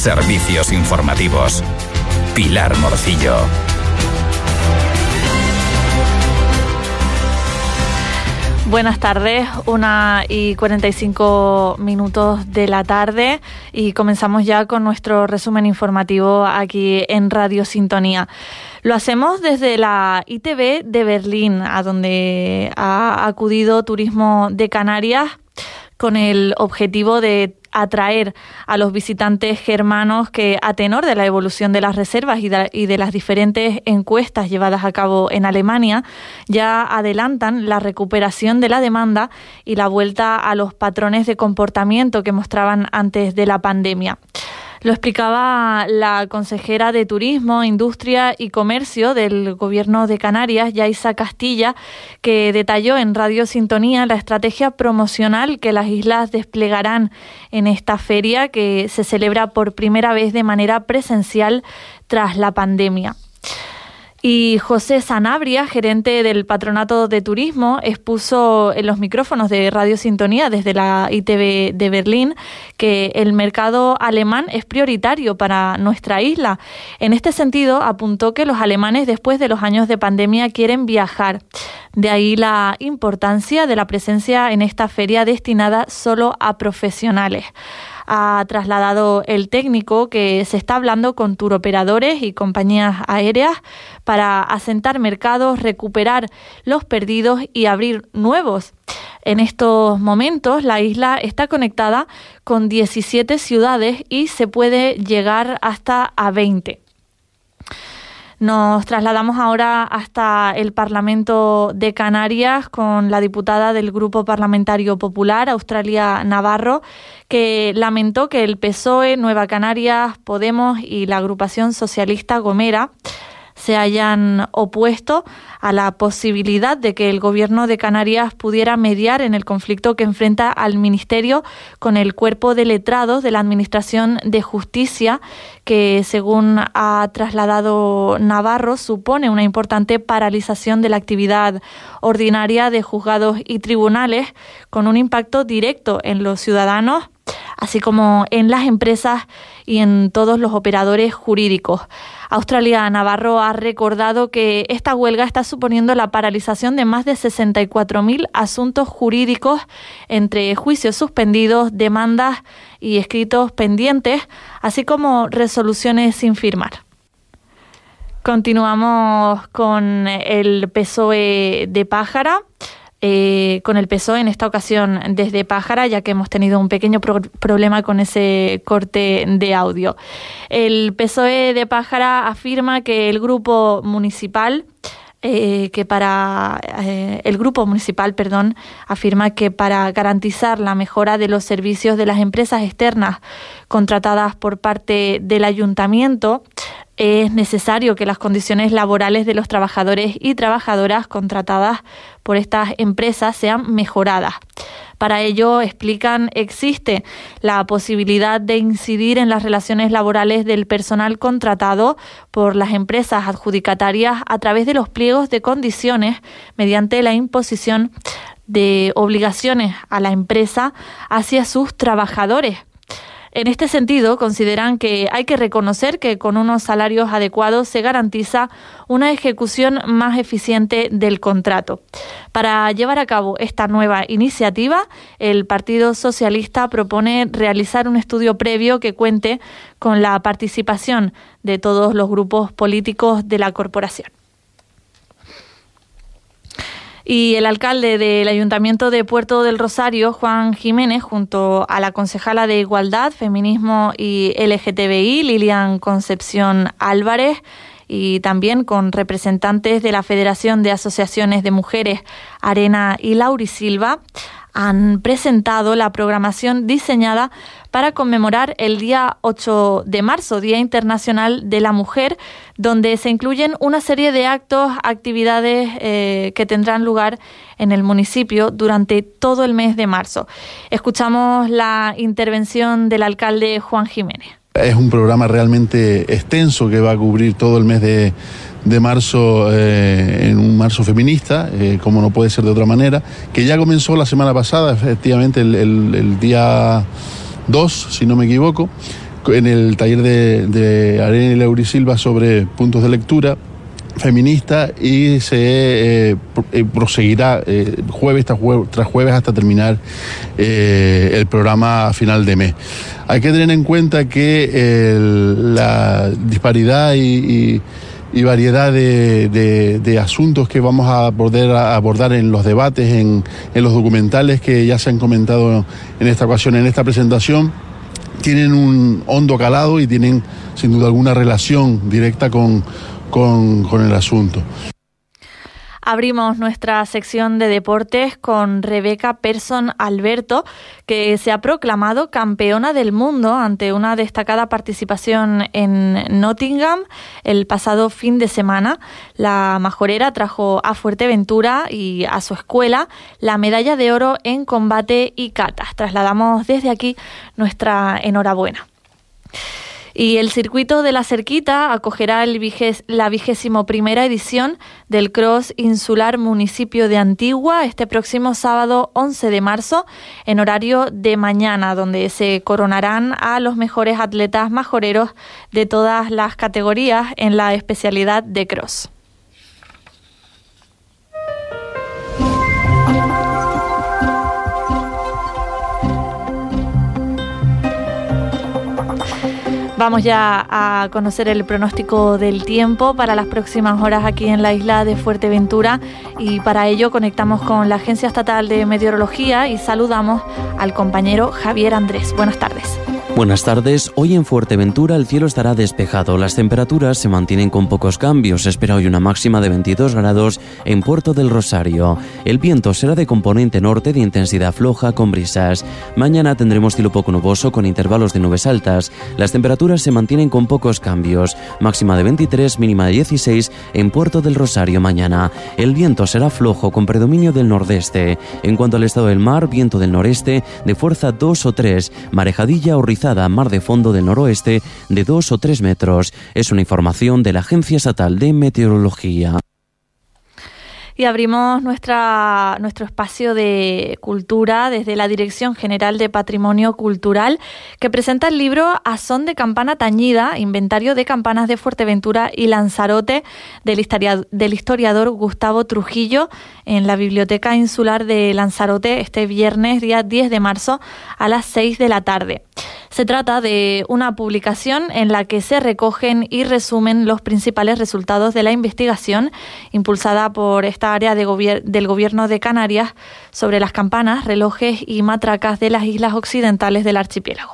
Servicios informativos. Pilar Morcillo. Buenas tardes, 1:45 de la tarde y comenzamos ya con nuestro resumen informativo aquí en Radio Sintonía. Lo hacemos desde la ITV de Berlín, a donde ha acudido Turismo de Canarias con el objetivo de atraer a los visitantes germanos que, a tenor de la evolución de las reservas y de las diferentes encuestas llevadas a cabo en Alemania, ya adelantan la recuperación de la demanda y la vuelta a los patrones de comportamiento que mostraban antes de la pandemia. Lo explicaba la consejera de Turismo, Industria y Comercio del Gobierno de Canarias, Yaisa Castilla, que detalló en Radio Sintonía la estrategia promocional que las islas desplegarán en esta feria, que se celebra por primera vez de manera presencial tras la pandemia. Y José Sanabria, gerente del Patronato de Turismo, expuso en los micrófonos de Radio Sintonía desde la ITV de Berlín que el mercado alemán es prioritario para nuestra isla. En este sentido, apuntó que los alemanes, después de los años de pandemia, quieren viajar. De ahí la importancia de la presencia en esta feria destinada solo a profesionales. Ha trasladado el técnico que se está hablando con turoperadores y compañías aéreas para asentar mercados, recuperar los perdidos y abrir nuevos. En estos momentos, la isla está conectada con 17 ciudades y se puede llegar hasta a 20. Nos trasladamos ahora hasta el Parlamento de Canarias con la diputada del Grupo Parlamentario Popular, Australia Navarro, que lamentó que el PSOE, Nueva Canarias, Podemos y la agrupación socialista Gomera se hayan opuesto a la posibilidad de que el Gobierno de Canarias pudiera mediar en el conflicto que enfrenta al Ministerio con el cuerpo de letrados de la Administración de Justicia, que, según ha trasladado Navarro, supone una importante paralización de la actividad ordinaria de juzgados y tribunales, con un impacto directo en los ciudadanos, así como en las empresas y en todos los operadores jurídicos. Australia Navarro ha recordado que esta huelga está suponiendo la paralización de más de 64.000 asuntos jurídicos, entre juicios suspendidos, demandas y escritos pendientes, así como resoluciones sin firmar. Continuamos con el PSOE de Pájara. Con el PSOE en esta ocasión desde Pájara, ya que hemos tenido un pequeño problema con ese afirma de audio. El PSOE de Pájara afirma que el grupo municipal afirma que para garantizar la mejora de los servicios de las empresas externas contratadas por parte del ayuntamiento, es necesario que las condiciones laborales de los trabajadores y trabajadoras contratadas por estas empresas sean mejoradas. Para ello, explican, existe la posibilidad de incidir en las relaciones laborales del personal contratado por las empresas adjudicatarias a través de los pliegos de condiciones mediante la imposición de obligaciones a la empresa hacia sus trabajadores. En este sentido, consideran que hay que reconocer que con unos salarios adecuados se garantiza una ejecución más eficiente del contrato. Para llevar a cabo esta nueva iniciativa, el Partido Socialista propone realizar un estudio previo que cuente con la participación de todos los grupos políticos de la corporación. Y el alcalde del Ayuntamiento de Puerto del Rosario, Juan Jiménez, junto a la concejala de Igualdad, Feminismo y LGTBI, Lilian Concepción Álvarez, y también con representantes de la Federación de Asociaciones de Mujeres, Arena y Laurisilva, han presentado la programación diseñada para conmemorar el día 8 de marzo, Día Internacional de la Mujer, donde se incluyen una serie de actos, actividades que tendrán lugar en el municipio durante todo el mes de marzo. Escuchamos la intervención del alcalde Juan Jiménez. Es un programa realmente extenso que va a cubrir todo el mes de marzo, en un marzo feminista, como no puede ser de otra manera, que ya comenzó la semana pasada, efectivamente el día 2, si no me equivoco, en el taller de Arena y Lauri Silva sobre puntos de lectura feminista, y se proseguirá jueves tras jueves hasta terminar el programa a final de mes. Hay que tener en cuenta que la disparidad y variedad de asuntos que vamos a poder abordar en los debates, en los documentales que ya se han comentado en esta ocasión, en esta presentación, tienen un hondo calado y tienen sin duda alguna relación directa con el asunto. Abrimos nuestra sección de deportes con Rebeca Persson Alberto, que se ha proclamado campeona del mundo ante una destacada participación en Nottingham el pasado fin de semana. La majorera trajo a Fuerteventura y a su escuela la medalla de oro en combate y catas. Trasladamos desde aquí nuestra enhorabuena. Y el circuito de la Cerquita acogerá la 21ª edición del Cross Insular Municipio de Antigua este próximo sábado 11 de marzo en horario de mañana, donde se coronarán a los mejores atletas majoreros de todas las categorías en la especialidad de cross. Vamos ya a conocer el pronóstico del tiempo para las próximas horas aquí en la isla de Fuerteventura, y para ello conectamos con la Agencia Estatal de Meteorología y saludamos al compañero Javier Andrés. Buenas tardes. Buenas tardes. Hoy en Fuerteventura el cielo estará despejado. Las temperaturas se mantienen con pocos cambios. Se espera hoy una máxima de 22 grados en Puerto del Rosario. El viento será de componente norte de intensidad floja con brisas. Mañana tendremos cielo poco nuboso con intervalos de nubes altas. Las temperaturas se mantienen con pocos cambios. Máxima de 23, mínima de 16 en Puerto del Rosario mañana. El viento será flojo con predominio del nordeste. En cuanto al estado del mar, viento del noreste de fuerza 2 o 3, marejadilla o rizada, mar de fondo del noroeste de 2 o 3 metros. Es una información de la Agencia Estatal de Meteorología. Y abrimos nuestro espacio de cultura desde la Dirección General de Patrimonio Cultural, que presenta el libro A Son de Campana Tañida, inventario de campanas de Fuerteventura y Lanzarote, del historiador Gustavo Trujillo, en la Biblioteca Insular de Lanzarote este viernes, día 10 de marzo, a las 6 de la tarde. Se trata de una publicación en la que se recogen y resumen los principales resultados de la investigación impulsada por esta área del Gobierno de Canarias sobre las campanas, relojes y matracas de las islas occidentales del archipiélago.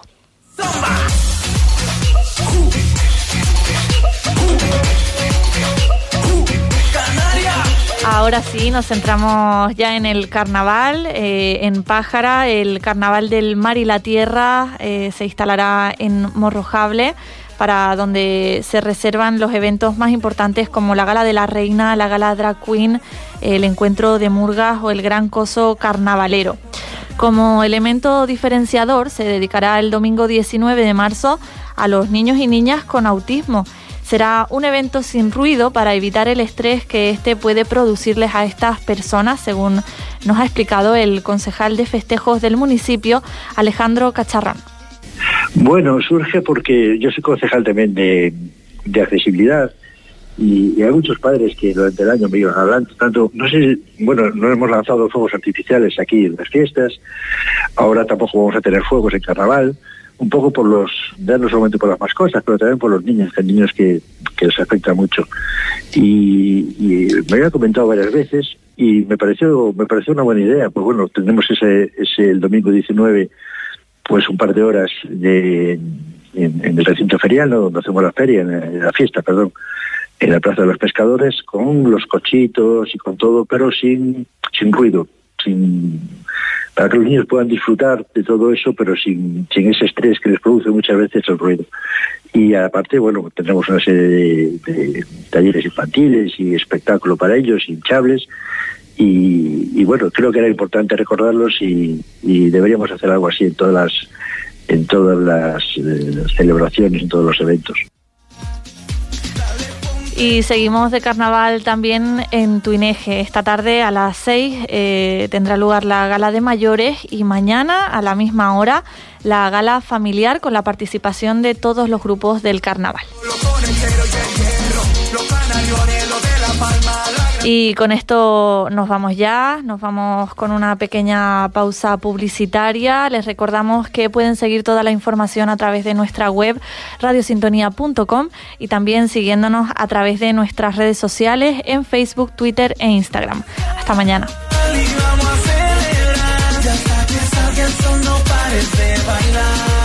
Ahora sí, nos centramos ya en el carnaval. En Pájara, el Carnaval del Mar y la Tierra se instalará en Morrojable, para donde se reservan los eventos más importantes como la Gala de la Reina, la Gala Drag Queen, el Encuentro de Murgas o el Gran Coso Carnavalero. Como elemento diferenciador, se dedicará el domingo 19 de marzo a los niños y niñas con autismo. Será un evento sin ruido para evitar el estrés que este puede producirles a estas personas, según nos ha explicado el concejal de festejos del municipio, Alejandro Cacharrón. Bueno, surge porque yo soy concejal también de accesibilidad, y hay muchos padres que durante el año me iban hablando, tanto, no hemos lanzado fuegos artificiales aquí en las fiestas, ahora tampoco vamos a tener fuegos en carnaval, un poco no solamente por las mascotas, pero también por los niños, que hay niños que les afecta mucho. Y me había comentado varias veces y me pareció una buena idea. Pues bueno, tenemos el domingo 19, pues un par de horas en el recinto ferial, ¿no?, donde hacemos la feria, en la fiesta, en la Plaza de los Pescadores, con los cochitos y con todo, pero sin ruido, para que los niños puedan disfrutar de todo eso, pero sin ese estrés que les produce muchas veces el ruido. Y aparte, bueno, tendremos una serie de talleres infantiles y espectáculo para ellos, hinchables, y bueno, creo que era importante recordarlos y deberíamos hacer algo así en todas las celebraciones, en todos los eventos. Y seguimos de carnaval también en Tuineje. Esta tarde a las 6 tendrá lugar la gala de mayores y mañana a la misma hora la gala familiar con la participación de todos los grupos del carnaval. Y con esto nos vamos con una pequeña pausa publicitaria. Les recordamos que pueden seguir toda la información a través de nuestra web radiosintonía.com y también siguiéndonos a través de nuestras redes sociales en Facebook, Twitter e Instagram. Hasta mañana. Ya hasta que salga el sol, no pares de bailar.